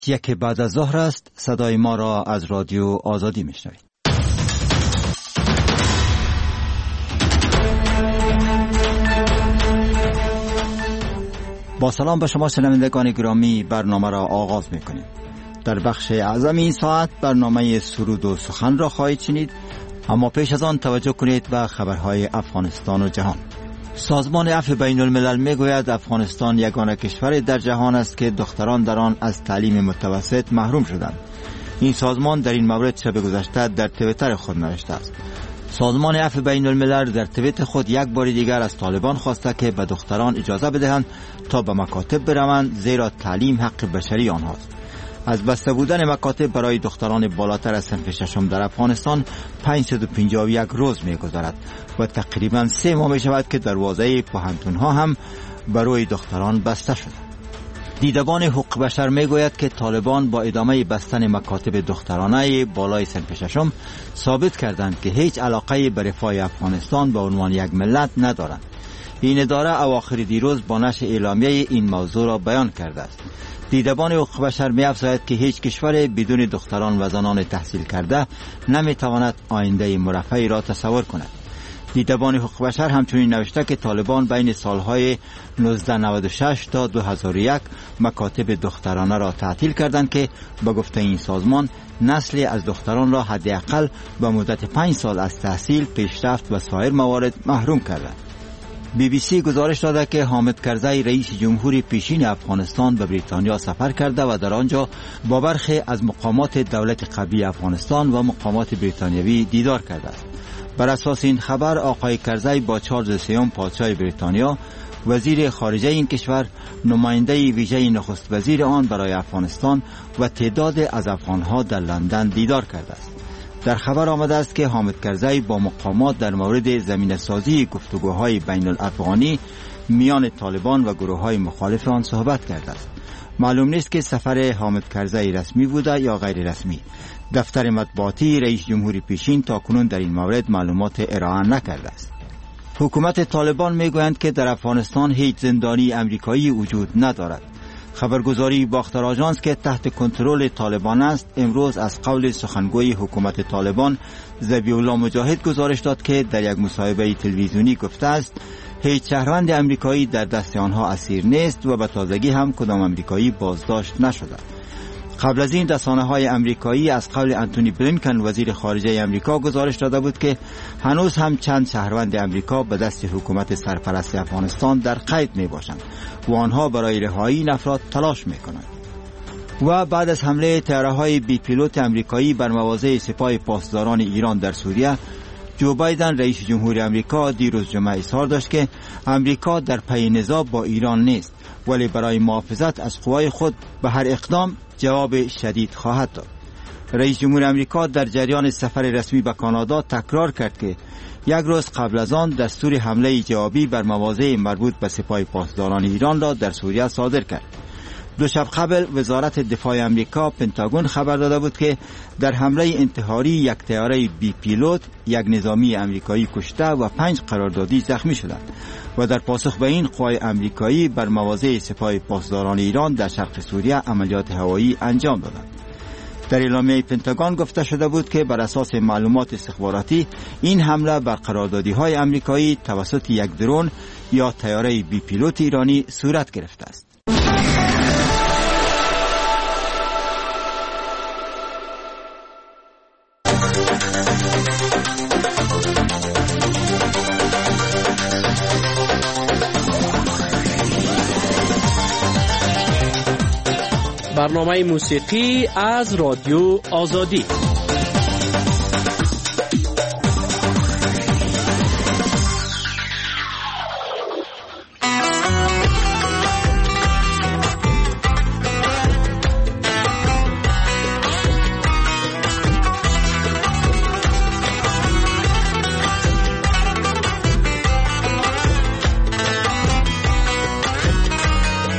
یک بعد از ظهر است. صدای ما را از رادیو آزادی میشنوید. با سلام به شما شنوندگان گرامی، برنامه را آغاز میکنیم. در بخش اعظم این ساعت برنامه سرود و سخن را خواهید شنید، اما پیش از آن توجه کنید به خبرهای افغانستان و جهان. سازمان عفو بین الملل میگوید افغانستان یگانه کشور در جهان است که دختران در آن از تعلیم متوسط محروم شدند. این سازمان در این مورد شب گذشته در توییتر خود نوشته است. سازمان عفو بین الملل در توییت خود یک بار دیگر از طالبان خواسته که به دختران اجازه بدهند تا به مکاتب بروند، زیرا تعلیم حق بشری آنهاست. از بسته بودن مکاتب برای دختران بالاتر از صنف ششم در افغانستان 551 روز می‌گذرد و تقریباً 3 ماه می‌شود که دروازه پوهنتون‌ها هم برای دختران بسته شده. دیدبان حقوق بشر میگوید که طالبان با ادامه بستن مکاتب دخترانه بالای صنف ششم ثابت کردند که هیچ علاقه به رفاه افغانستان به عنوان یک ملت ندارند. این اداره اواخر دیروز با نشر اعلامیه این موضوع را بیان کرده است. دیدبان حقوق بشر می‌افزاید که هیچ کشور بدون دختران و زنان تحصیل کرده نمی‌تواند آینده مرفهی را تصور کند. دیدبان حقوق بشر همچنین نوشته که طالبان بین سالهای 1996 تا 2001 مکاتب دخترانه را تعطیل کردند که به گفته این سازمان نسلی از دختران را حداقل به مدت 5 سال از تحصیل، پیشرفت و سایر موارد محروم کردند. BBC گزارش داده که حامد کرزی رئیس جمهوری پیشین افغانستان به بریتانیا سفر کرده و در آنجا با برخی از مقامات دولت قبلی افغانستان و مقامات بریتانیوی دیدار کرده است. بر اساس این خبر آقای کرزی با چارلز سیوم پادشاه بریتانیا، وزیر خارجه این کشور، نماینده ویژه نخست وزیر آن برای افغانستان و تعداد از افغانها در لندن دیدار کرده است. در خبر آمده است که حامد کرزی با مقامات در مورد زمینه‌سازی گفتگوهای بین الافغانی میان طالبان و گروه‌های مخالف آن صحبت کرده است. معلوم نیست که سفر حامد کرزی رسمی بوده یا غیر رسمی. دفتر مطبوعاتی رئیس جمهوری پیشین تاکنون در این مورد معلومات ارائه نکرده است. حکومت طالبان میگویند که در افغانستان هیچ زندانی امریکایی وجود ندارد. خبرگزاری باختر آژانس که تحت کنترل طالبان است امروز از قول سخنگوی حکومت طالبان ذبیح الله مجاهد گزارش داد که در یک مصاحبه تلویزیونی گفته است هیچ شهروند امریکایی در دست آنها اسیر نیست و به تازگی هم کدام امریکایی بازداشت نشده. قبل از این رسانه‌های امریکایی از قول انتونی بلینکن وزیر خارجه امریکا گزارش داده بود که هنوز هم چند شهروند امریکا به دست حکومت سرپرست افغانستان در قید میباشند و آنها برای رهایی این افراد تلاش میکنند. و بعد از حمله طیاره‌های بی پیلوت امریکایی بر مواضع سپاه پاسداران ایران در سوریه، جو بایدن رئیس جمهور امریکا دیروز جمعه اظهار داشت که امریکا در پی نزاع با ایران نیست، ولی برای محافظت از قوای خود به هر اقدام جواب شدید خواهد داد. رئیس جمهور امریکا در جریان سفر رسمی به کانادا تکرار کرد که یک روز قبل از آن دستور حمله جوابی بر مواضع مربوط به سپاه پاسداران ایران را در سوریه صادر کرد. 2 شب قبل وزارت دفاع امریکا پنتاگون خبر داده بود که در حمله انتحاری یک طیاره بی پیلوت یک نظامی امریکایی کشته و 5 قراردادی زخمی شدند و در پاسخ به این قوای امریکایی بر مواضع سپاه پاسداران ایران در شرق سوریه عملیات هوایی انجام دادند. در اعلامیه پنتاگون گفته شده بود که بر اساس معلومات استخباراتی این حمله بر قراردادی‌های امریکایی توسط یک درون یا طیاره بی پیلوت ایرانی صورت گرفته است. برنامه موسیقی از رادیو آزادی.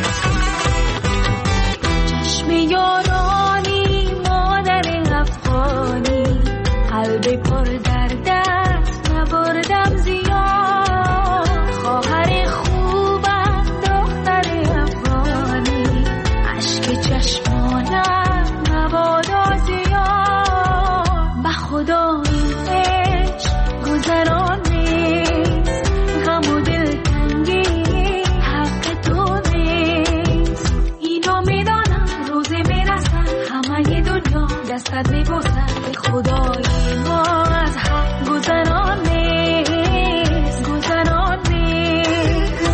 یارانی مادر افغان دستت میبوسم به خدای ما از حق گذران نیست، گذران نیست.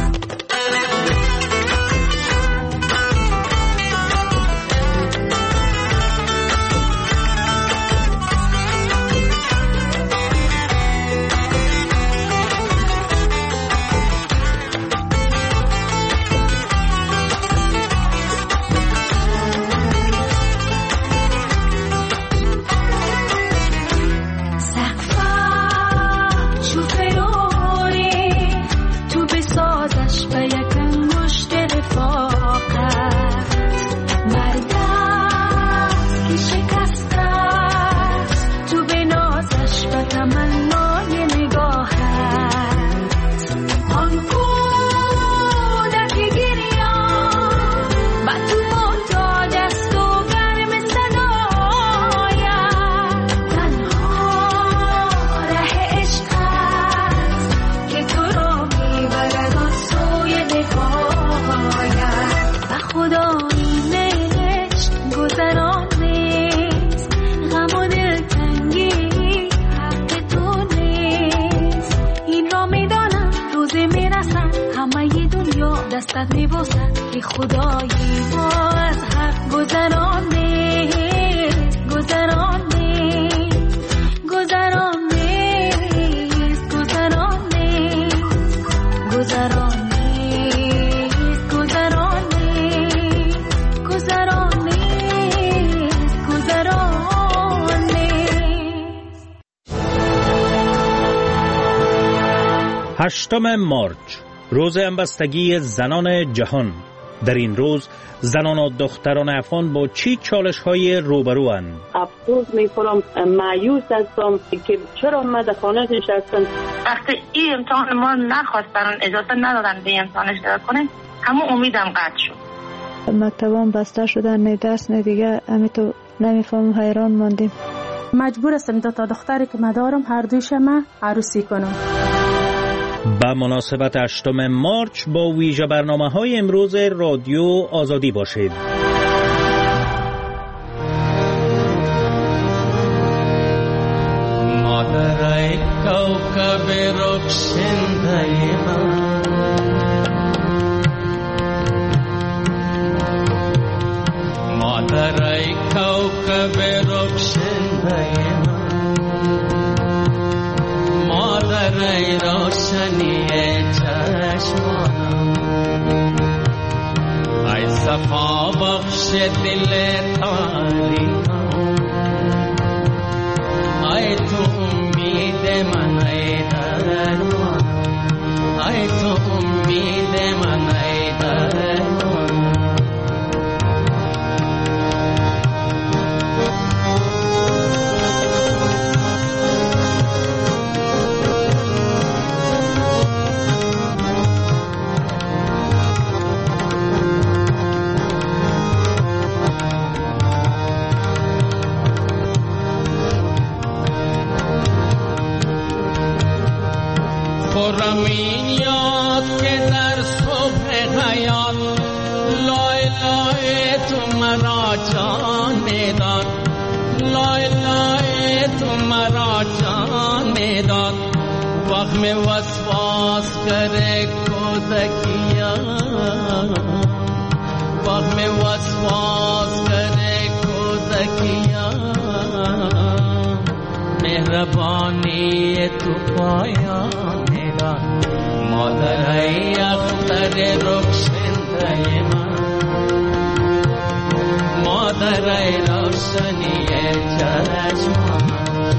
دستت میبوسم که خدای ما از حق گذران نیست، گذران نیست، گذران نیست، گذران نیست، گذران نیست، گذران نیست، گذران نیست، گذران نیست. 8 مارچ روز همبستگی زنان جهان. در این روز زنان و دختران افغان با چی چالش‌های روبروند؟ افسوس می‌خورم، مایوس هستم که چرا من در خانه نشستم. وقتی این امتحان ما نخواستن، اجازه ندادن به امتحان اشتراک کنیم، همون امیدم قطع شد. مکتبام بسته شدن، نه درس نه دیگه، همین تو نمیفهمم، حیران ماندیم. مجبور هستم تا دختری که من دارم هر دویشم عروسی کنم. با مناسبت 8 مارچ با ویژه برنامه‌های امروز رادیو آزادی باشید. مادرای کوكب رخشنده من، مادرای کوكب رخشنده من، مادرای روشنی چشمانم، ای صفا بخش دل تاریکم، ای تو امید من، ای درمان، ای تو امید من، ای درمان. خورمین یاد که در صبح حیات لای لای تو مرا جان داد، لای لای تو مرا جان داد. وقت میں وسواس کرے کودکیا، وقت میں وسواس کرے کودکیا، مهربانی تو پایا میرا. مادرای اختر رخشنده من، مادرای روشنی چشمان.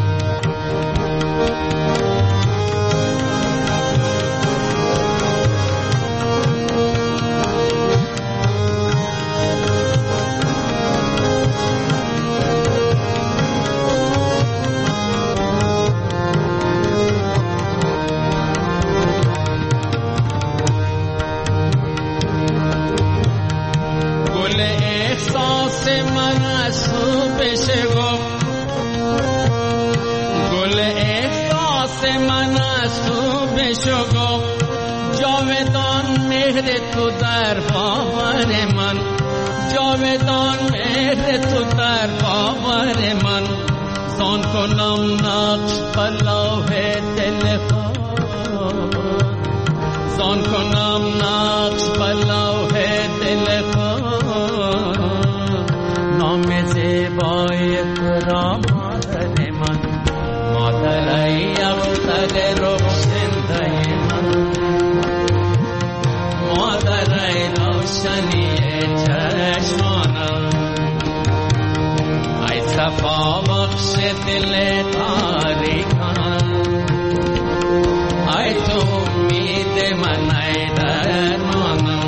گل احساس من از تو بشکف، جاودان مهر تو در باور من، جاودان مهر تو در باور من زان کنم نقش بلوه دل خود زان کنم نقش بلوه دل خود نام زیبای تو را مادر من مادر ای اختر روشنده من مادر ای روشنی چشمانم ای صفا بخش دل تاریکم ای تو امید من ای درمانم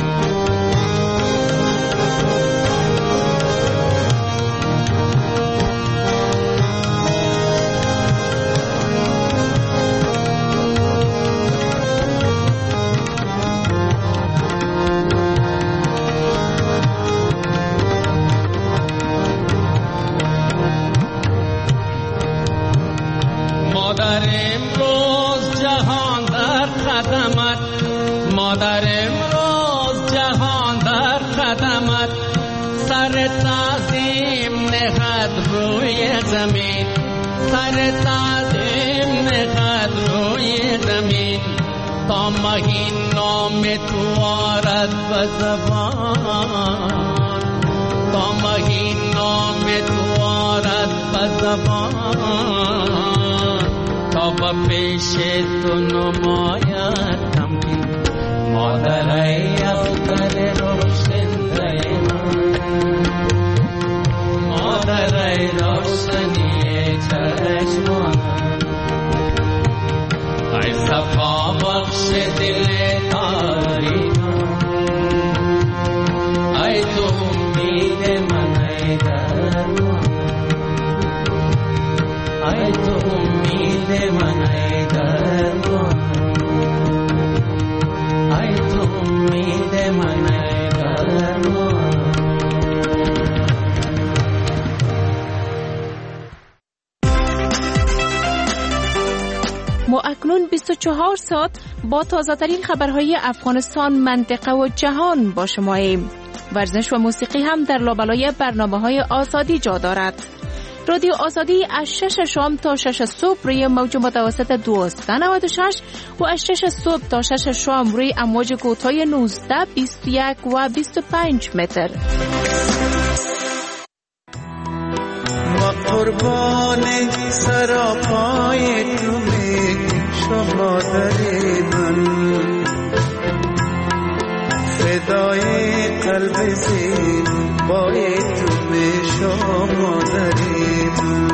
مادر امروز جهان در قدمت سر تعظیم نهد روی زمین سر تعظیم نهد روی زمین تا مهین نام تو آرد به زبان تا مهین نام تو آرد به زبان تا به پیش تو نماید تمکین مادر ای اختر روشنده من مادر ای روشنی چشمانم ای صفا بخش دل تاریکم ای تو امید من ای درمان ای تو امید من ای درمان ای تو امید من ای درمان ما اکنون 24 ساعت با تازه‌ترین خبرهای افغانستان، منطقه و جهان با شماییم. ورزش و موسیقی هم در لابلای برنامه‌های آزادی جا دارد. رادیو آزادی از 6 شام تا 6 صبح روی موج متوسط 1296 و از 6 صبح تا 6 شام روی امواج کوتاه 19، 21 و 25 متر. ما قربان سراپای تو شما داری من فدای قلب زیبای تو شما داری من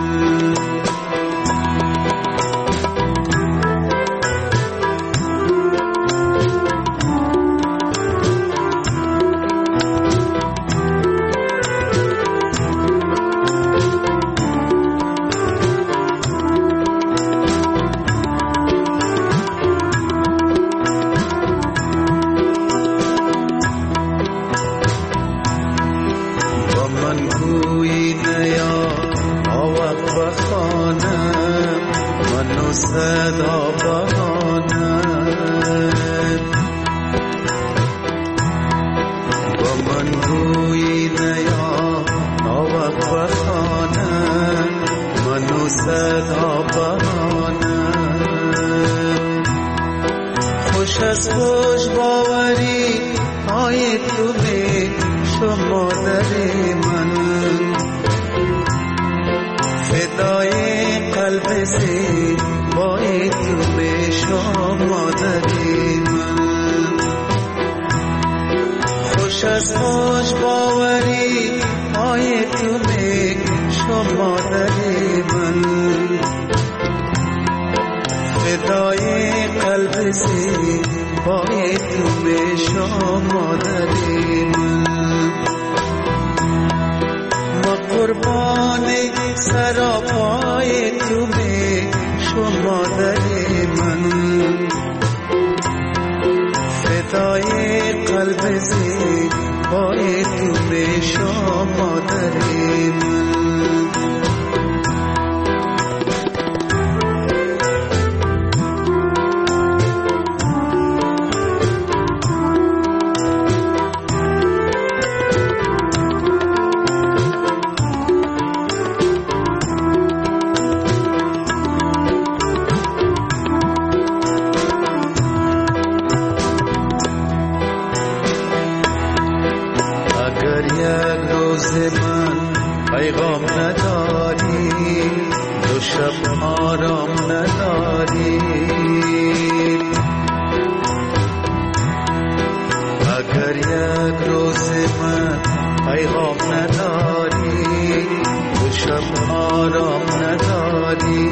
صدا بهانه با من روی نیا ناوق بخانه منو صدا بهانه خوش از خوش باوری های تو به شما داری من فدای قلب سی بای تو به شما داری من خوش از خوش باوری های تو به شما داری من فدای قلب سی بای تو به شما داری من ما قربان سراپای تو به شما داری من فدای قلب زیبای تو به شما داری من پیغام نداری دو شب آرام نداری اگر یک روز من پیغام نداری دو شب آرام نداری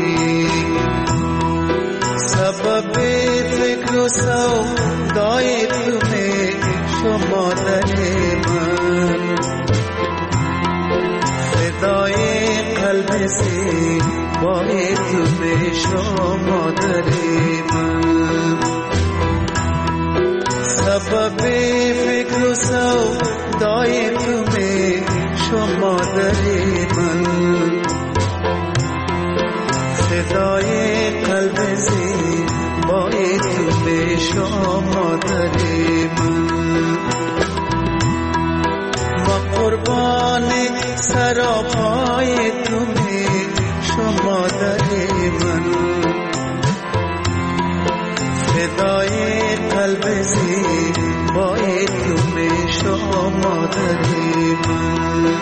سبب فکر و سودای تمه شما در من فدای قلب سے بای تمه شما در من سبب فکر و سودای تمه شما در من فدای قلب سے بای تمه شما در من و قربان سراپای تمه شما در من فدای قلب سے بای تمه شما در من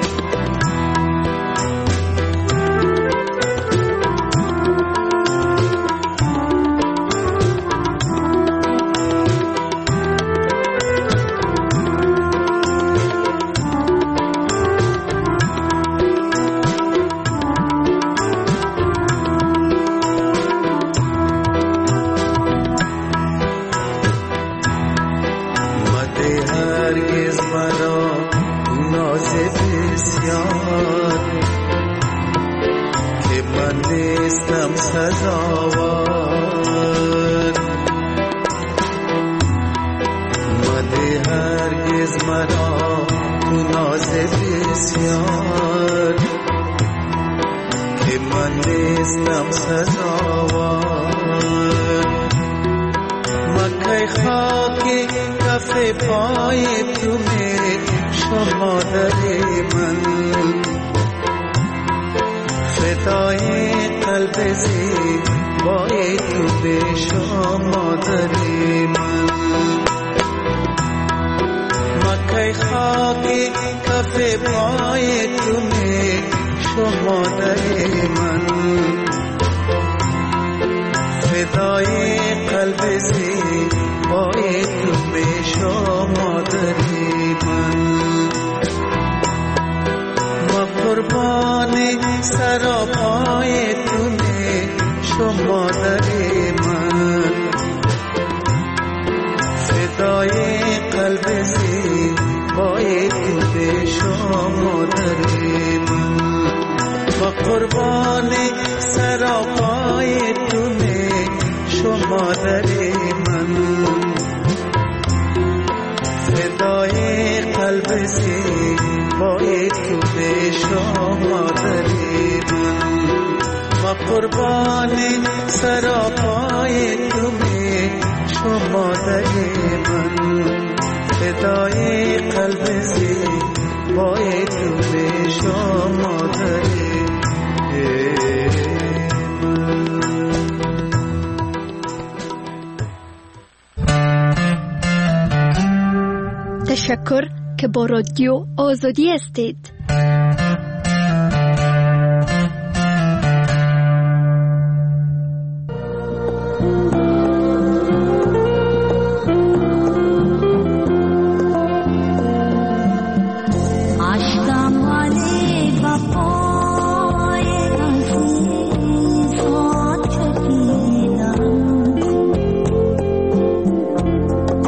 تشکر که با رادیو آزادی هستید.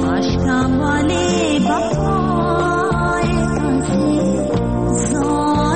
Saw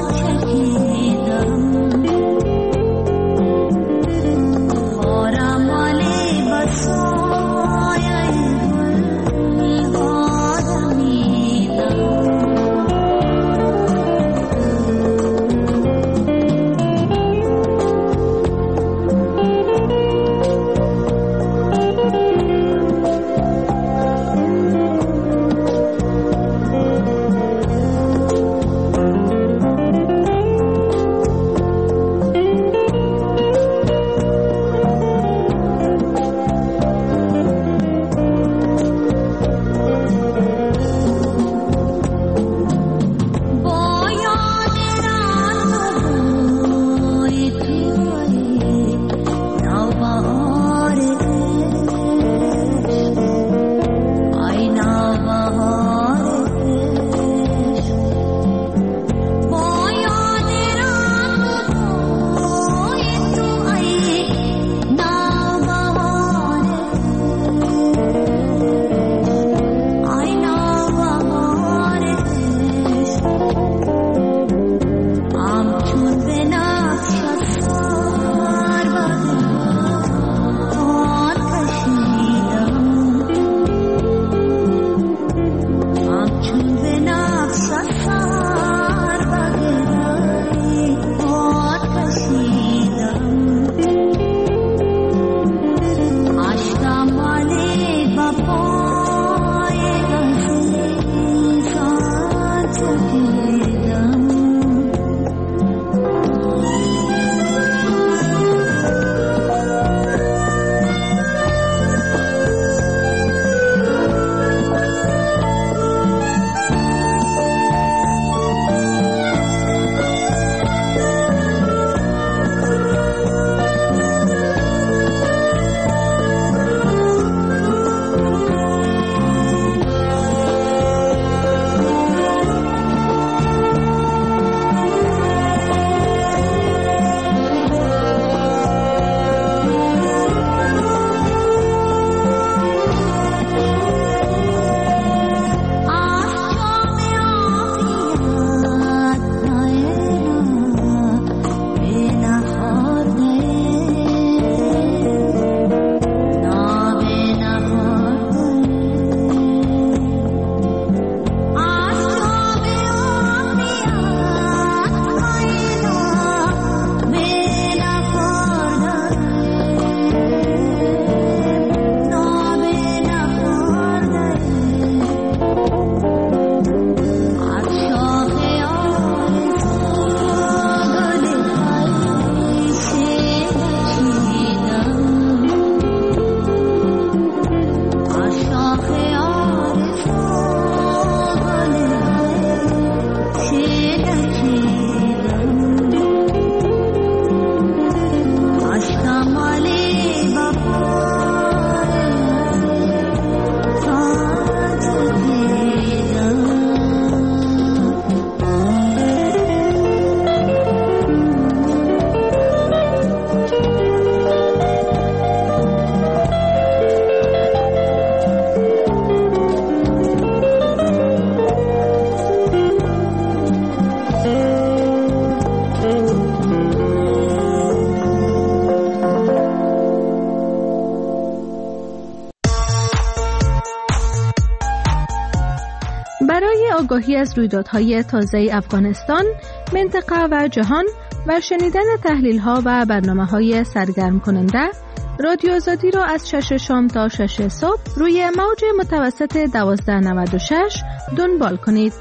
آگاهی از رویدادهای تازه افغانستان، منطقه و جهان و شنیدن تحلیل‌ها و برنامه‌های سرگرم کننده، رادیو آزادی را از 6 شام تا 6 صبح روی موج متوسط 1296 دنبال کنید.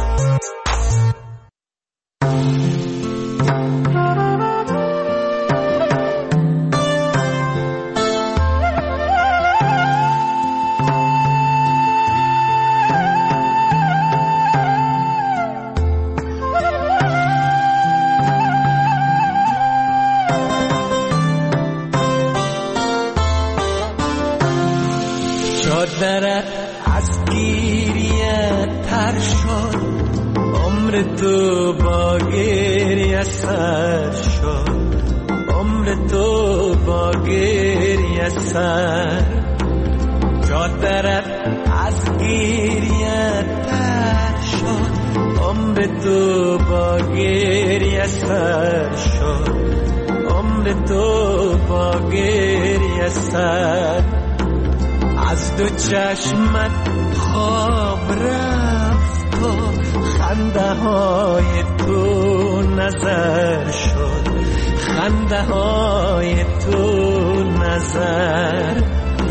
چادرت از گیریه تر شد، عمر تو با گریه سر شد، عمر تو با گریه سر. چادرت از گیریه تر شد، عمر تو با گریه سر شد، عمر تو با گریه سر. از دو چشمت خواب رفت و خنده های تو نظر شد، خنده های تو نظر.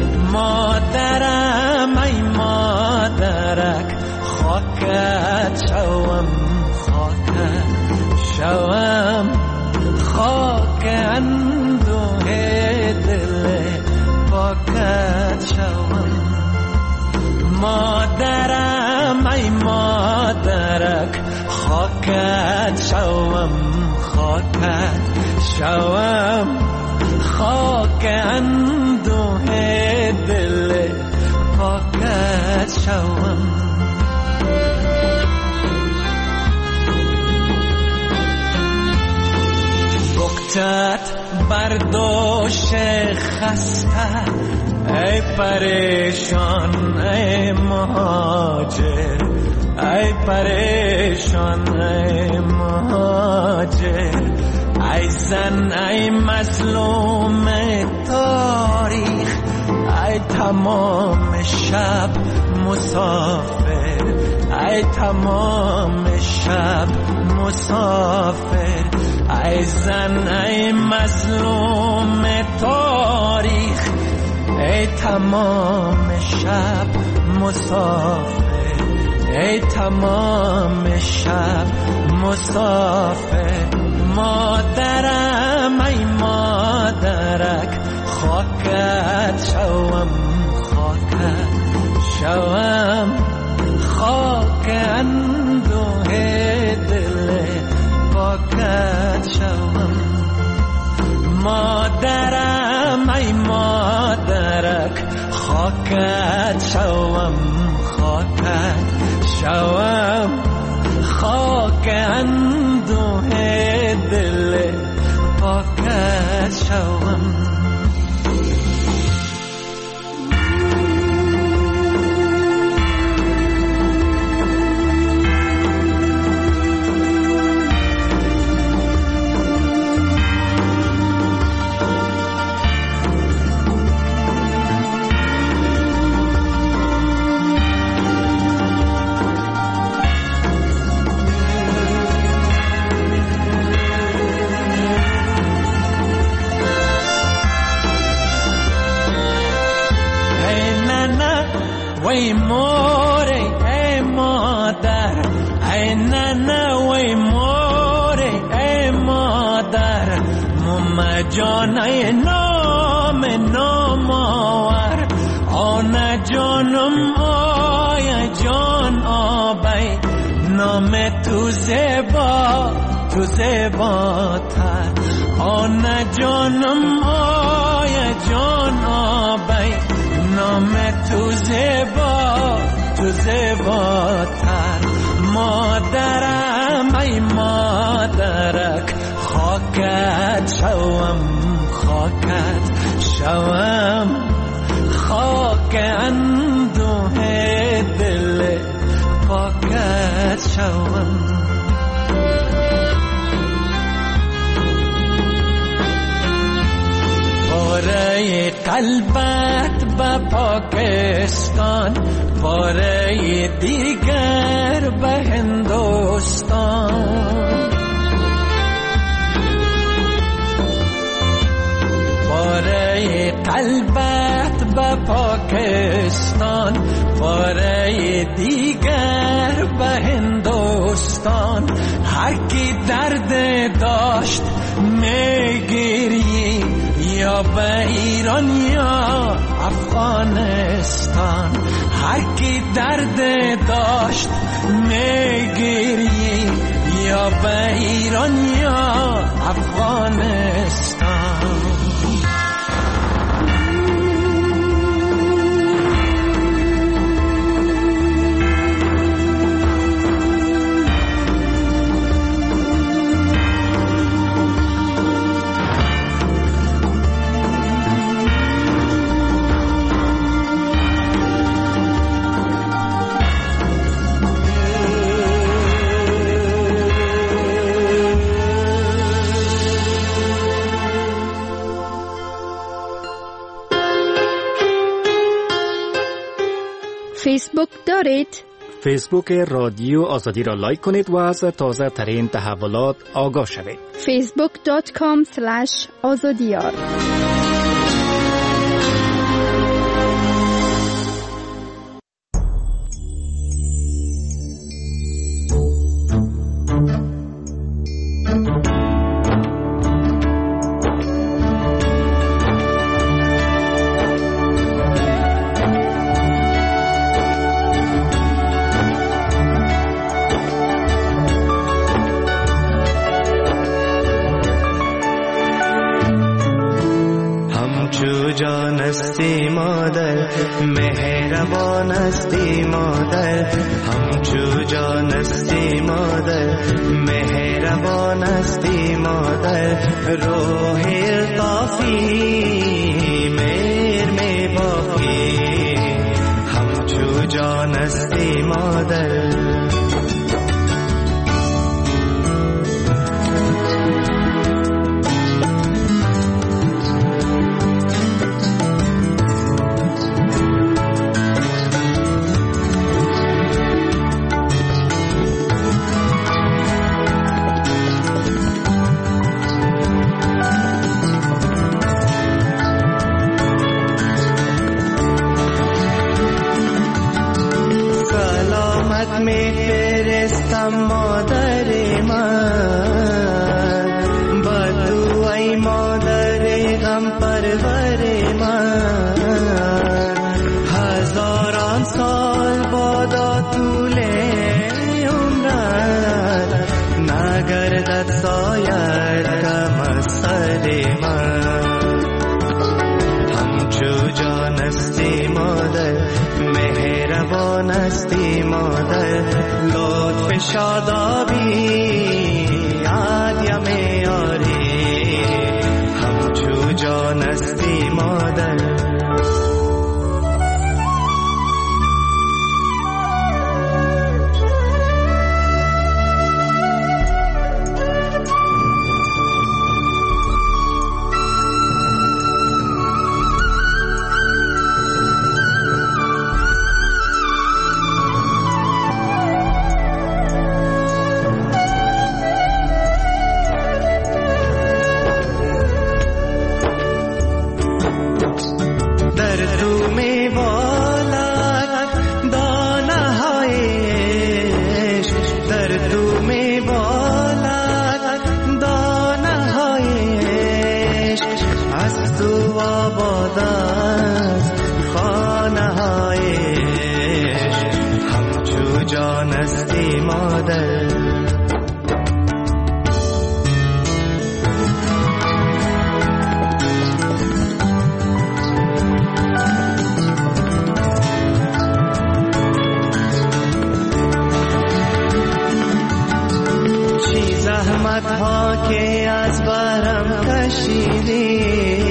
مادرم ای مادرک، خاکت شوم، خاکت شوم، خاک اندوه دل پاکت شوم. مادرم ای مادرک، خاکت شوم، خاکت شوم، خاک اندوه دل پاکت شوم. بکتت برداشت خسته، ای پریشان ای مهاجر، ای پریشان ای مهاجر. ای زن ای مظلوم تاریخ، ای تمام شب مسافر، ای تمام شب مسافر. ای زن ای مظلوم تاریخ، ای تمام شب مسافر، ای تمام شب مسافر. مادرم ای مادرک، خاکت شوم، خاکت شوم، خاک اندوه دل پاکت شوم. مادرم ای مادرک، خاکت شوم، خاکت شوم، خاک اندوه دل پاکت شوم. وی موری ای مادر، ای ننه وی موری ای مادر. مم جان ای نام نامآور، آن جانم آی جان آبی. نام تو زیبا، تو زیباتر، آن جانم آی جان آبی. نام تو زیبا، تو زیباتر. مادرم ای مادرک، خاکت شوم، خاکت شوم، خاک اندوه دل پاکت شوم. پاره قلبت به پاکستان، باره دیگر به هندوستان. باره قلبت به پاکستان، باره دیگر به هندوستان. هر کی درد داشت میگیری، یا به ایران یا افغانستان. هر کی درد داشت میگیری، یا به ایران یا افغانستان. فیسبوک دارید؟ فیسبوک رادیو آزادی را لایک کنید و از تازه ترین تحولات آگاه شوید. facebook.com/azadiyar. جانستی مادر، مهربان استی مادر. همچو جانستی مادر، مهربان استی مادر. روح الطافی میر می بافی، همچو جانستی مادر. مادر من، بدوی مادر غم پرور من. هزاران سال بادا طول عمرت، نگردد سایت کم از سر من. همچو جانستی مادر، مهربان استی مادر. لطف شادابی عادیا میاری، همچو جانستی مادر. که از برم کشیدی،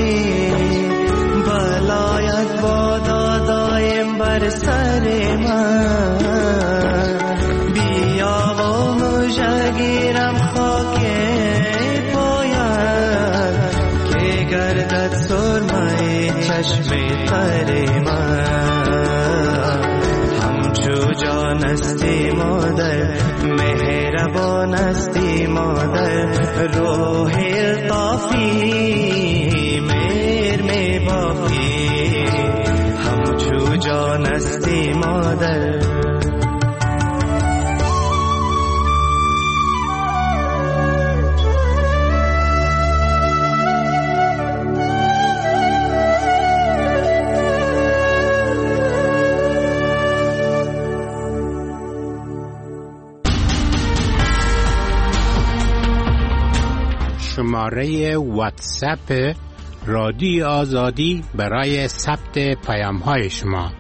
بلایت بادا دایم بر سر من. بیا و مژه گیرم خاک پایت، که گردد سرمه چشم چشم تر من همچو جان استی مادر مهربان استی مادر روح الطافی مهر می بافی همچو جان استی مادر شماره واتساپ رادیو آزادی برای ثبت پیام‌های شما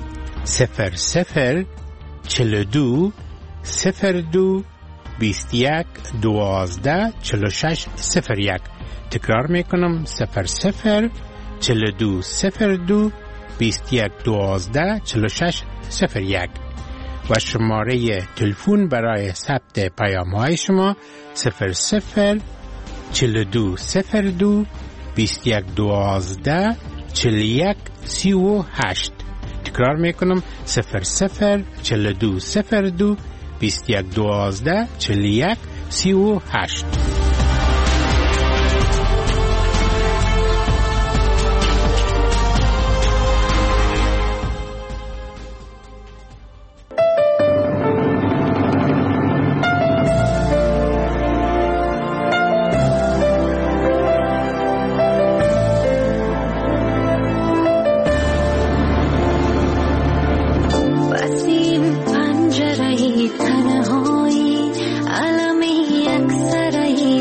0042 02 21 12 46 01. تکرار میکنم 0042 02 21 12 46 01 و شماره تلفن برای ثبت پیام‌های شما 42 02 21 12 41 38. تکرار میکنم 42 02 21 12 41 38. تنهایی علمی اکثری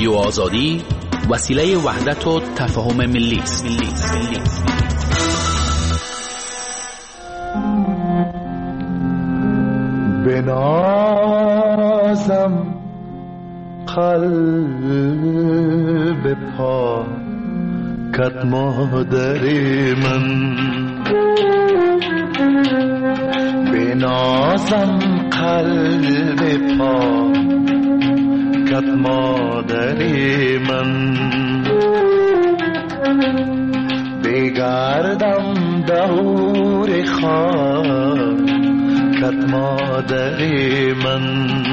رادیو آزادی وسیله وحدت و تفاهم ملی است. بنازم قلب پاکت مادر من، بنازم قلب پاکت مادر من، بگردم دور خاکت مادر من،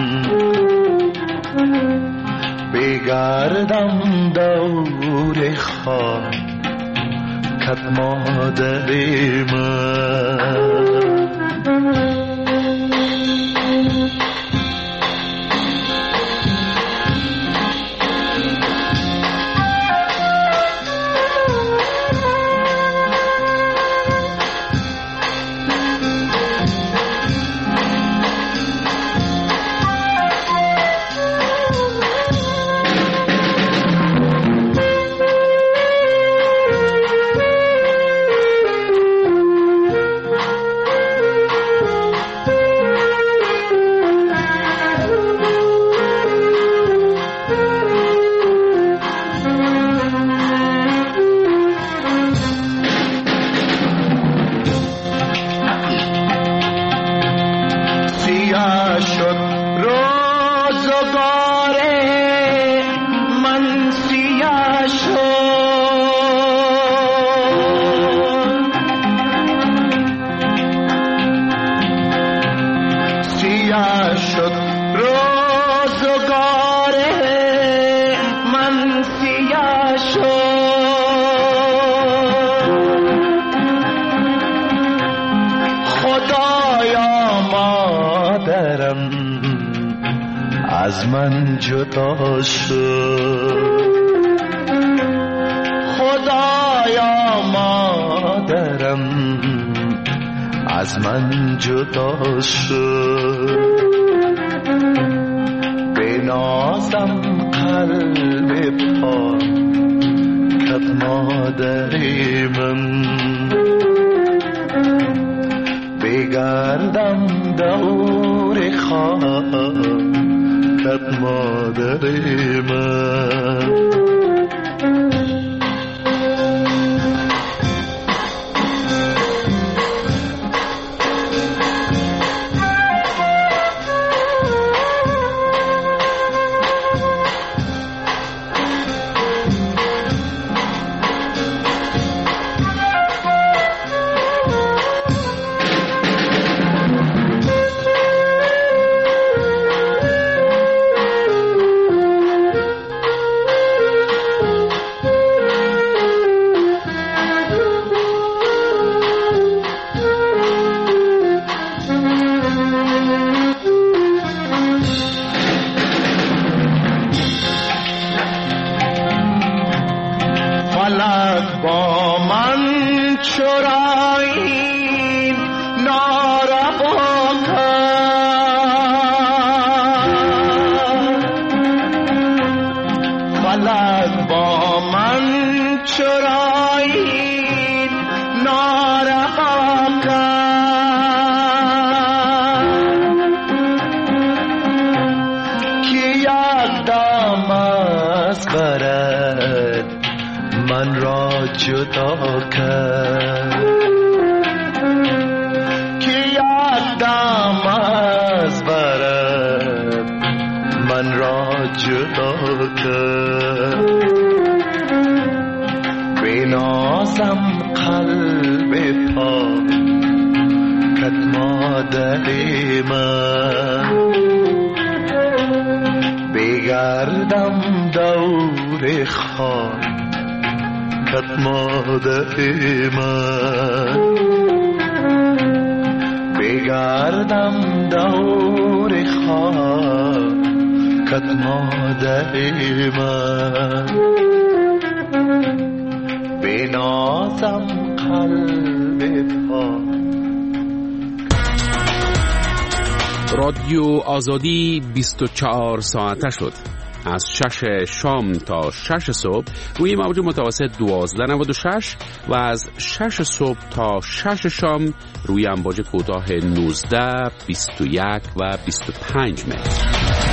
بگردم دور خاکت مادر من. از من جدا شد، خدایا مادرم از من جدا شد، بنازم قلب پاکت مادر من، بگردم دور خاکت مادر من. رادیو آزادی 24 ساعته شد. از 6 شام تا 6 صبح روی موج متوسط 1296 و از 6 صبح تا 6 شام روی امواج کوتاه 19، 21 و 25 متر.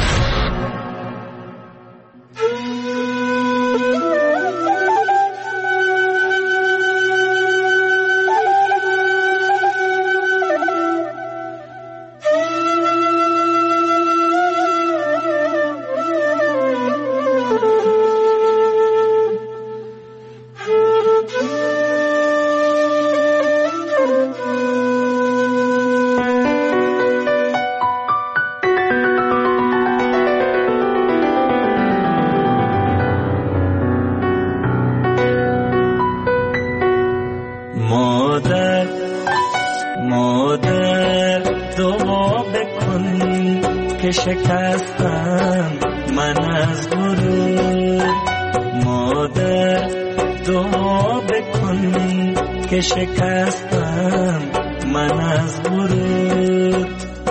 مادر دعا بکن که شکستم من از غرور. مادر دعا بکن که شکستم من از غرور.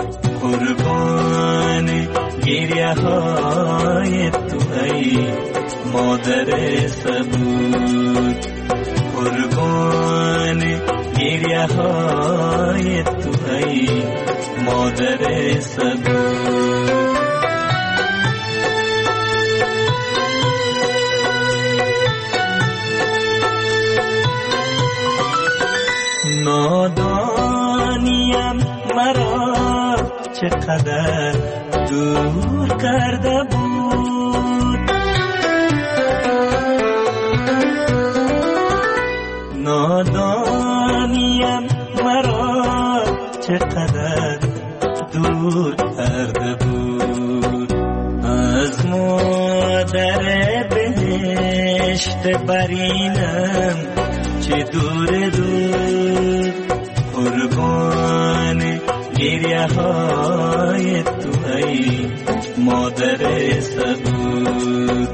قربان گریه های تو ای مادر صبور. قربان گریه های تو ای مادر صبور. نادانیم مرا چقدر دور کرده بود. نادانیم مرا چقدر دور کرده بود. از مادر بهشت برینم چه دور دور. قربان گریه های تو ای مادر صبور.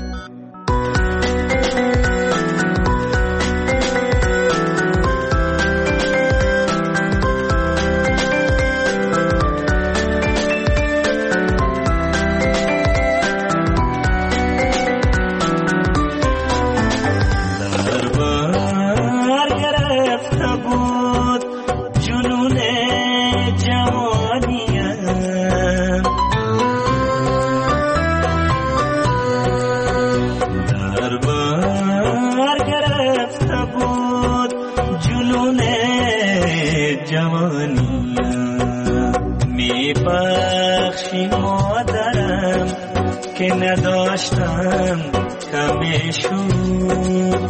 میبخشی مادرم که نداشتم کم شور.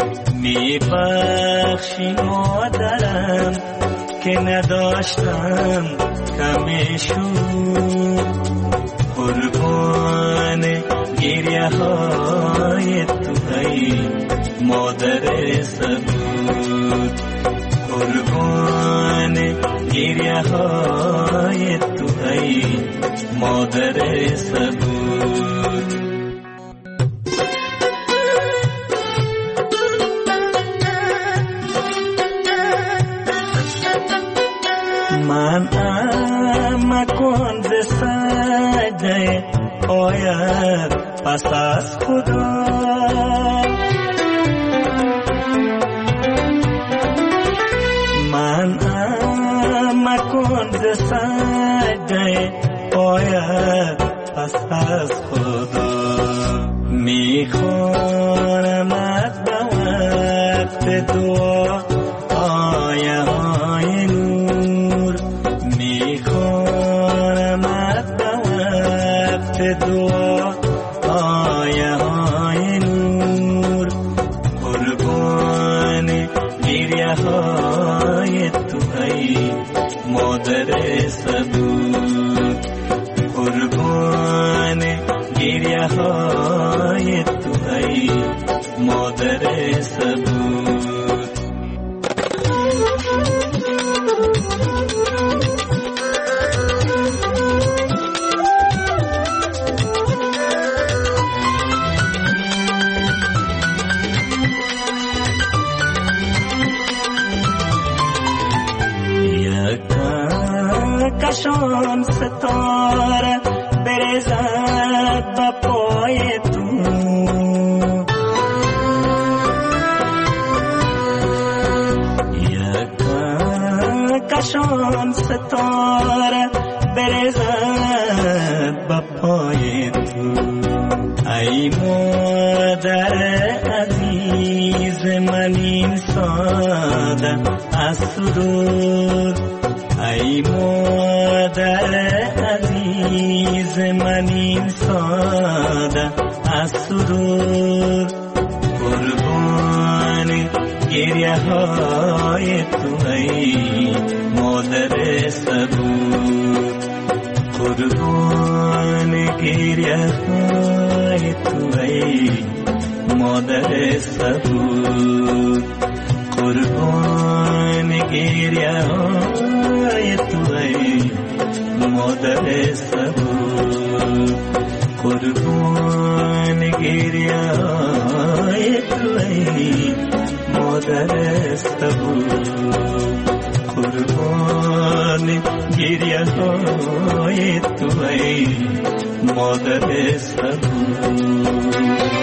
میبخشی مادرم که نداشتم کم شور. قربان گریه های تو ای مادر صبور. قربان گریه های تو ای مادر صبور. من مکن ز سجده آید پس از خدا. من مکن ز سجده آید پس از خدا. میخوانم از به وقت دعا آیه های نور. میخوانم از به وقت دعا آیه های نور. قربان گریه های تو ای مادر صبور. قربان گریه های تو ای مادر صبور. کشان ستاره برزد با چشان ستاره برزد با پای تو. ای مادر عزیز من این ساده از سرود، ای مادر عزیز من این ساده از سرود. قربان گریه های تو ای مادر صبور، قربان گریه های تو ای مادر صبور، قربان گریه های تو ای مادر صبور، قربان گریه های تو ای مادر صبور، قربان گریه های تو ای مادر صبور.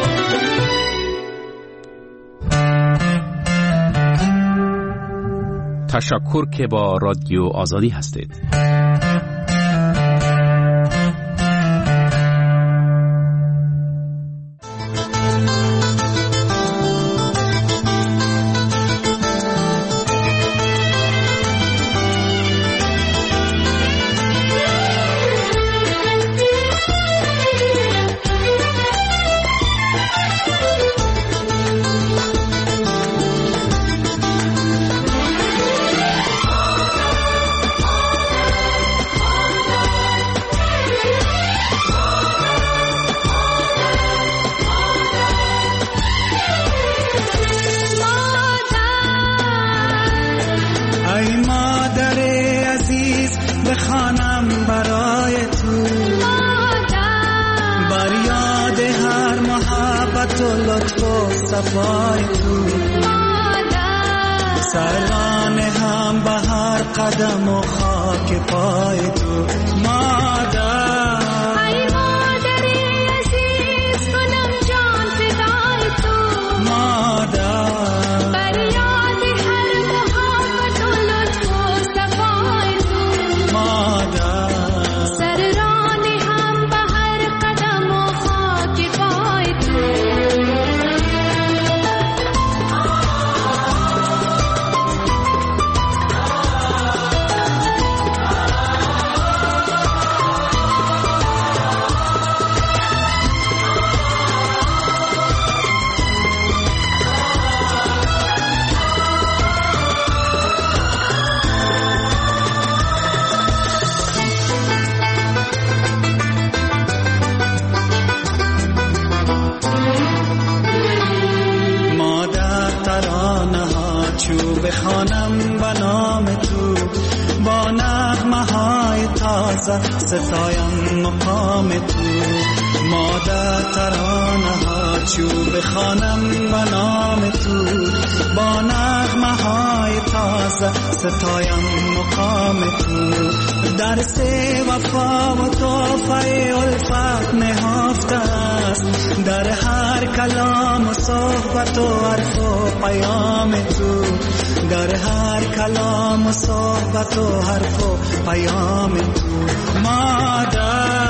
تشکر که با رادیو آزادی هستید. ستایم مقام تو. مادر ترانه ها چو بخوانم به نام تو، با نغمه های تازه ستایم مقام تو. درس وفا و تحفه الفت نهفته است در هر کلام و صحبت و حرف و پیام تو، در هر کلام و صحبت و حرف و پیام تو. مادر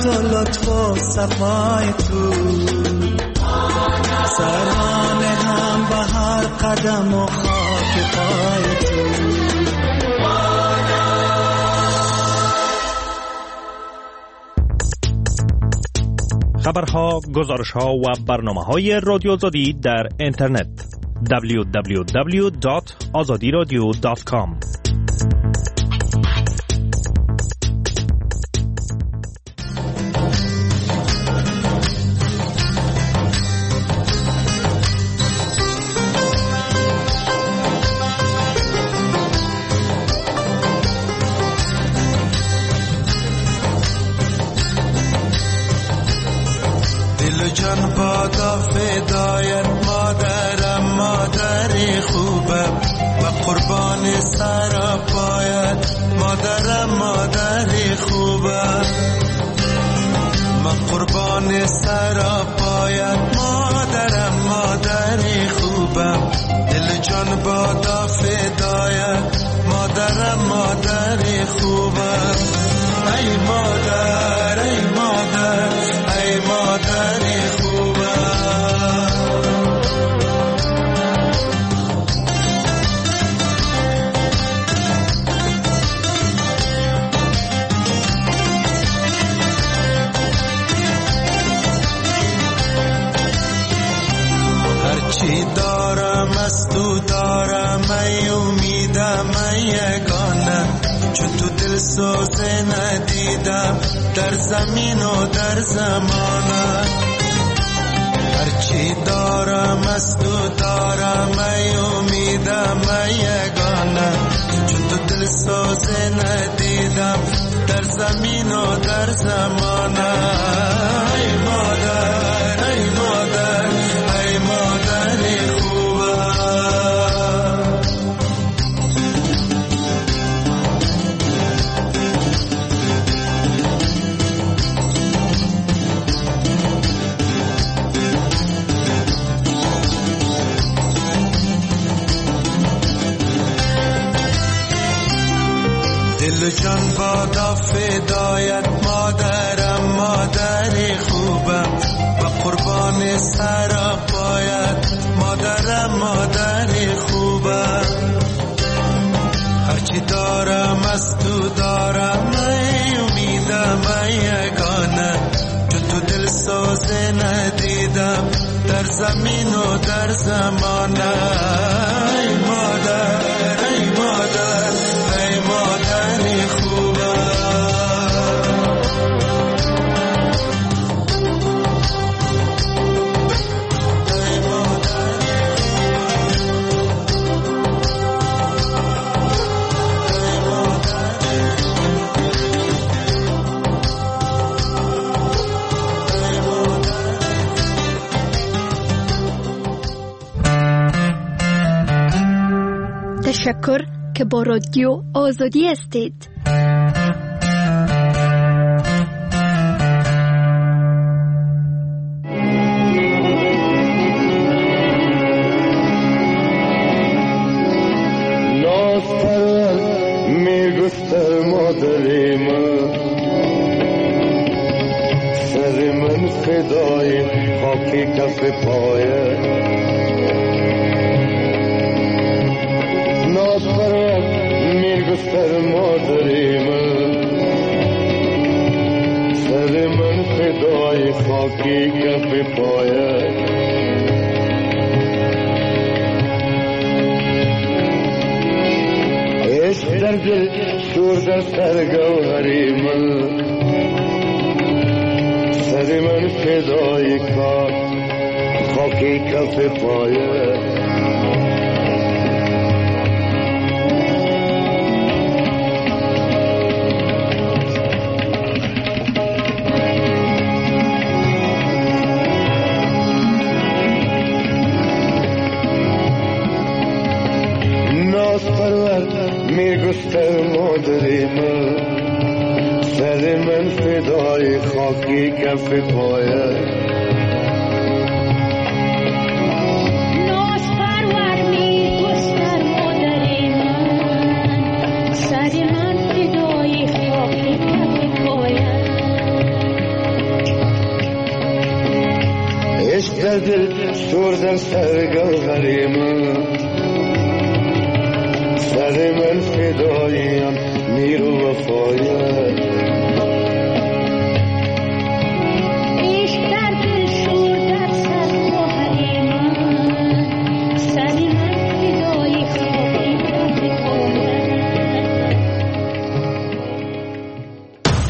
رحمت و لطف و صفای تو، سران هم به هر قدم و خاک پای تو. خبرها، گزارشها و برنامه‌های رادیو آزادی در اینترنت www.azadiradio.com. جان بادا فدایت مادرم، مادر خوبم و قربان سر پایت مادرم، مادر خوبم و قربان سر پایت مادرم، مادر خوبم. دل جان بادا فدایت مادرم، مادر خوبم. ای مادر، ای مادر، ای مادر چی دارم از تو دارم، ای امیدم، ای یگانه، چون تو دل سوزه ندیدم در زمین و در زمانه. هرچی دارم از تو دارم، ای امیدم، ای یگانه، چون تو دل سوزه ندیدم در زمین و در زمانه. ای مادر، ای مادر، ای مادر خوبم. دل جان بادا فدایت مادرم، مادر خوبم و قربان سر پایت مادرم، مادر خوبم. هرچی دارم از تو دارم، ای امیدم، ای یگانه، چون تو دل سوزه ندیدم در زمین و در زمانه. ای مادر، ای مادر، ای مادر خوبم. تشکر که با رادیو آزادی هستید. فدای خاکی کف پایه ناز پرد میرگستر مادری من، سر من فدای خاکی کف پایه. عشق در دل شورده سرگوهری من، سر من فدای خاکی کف پایه. ناز پرورد میگستر مادری من، سر من فدای خاکی کف پایه. ناز پرور میگستر مادری من، سر من فدای خاکی کف پایه. در دل سردن سرگوهر من، سر من فداییم نیرو وفایت.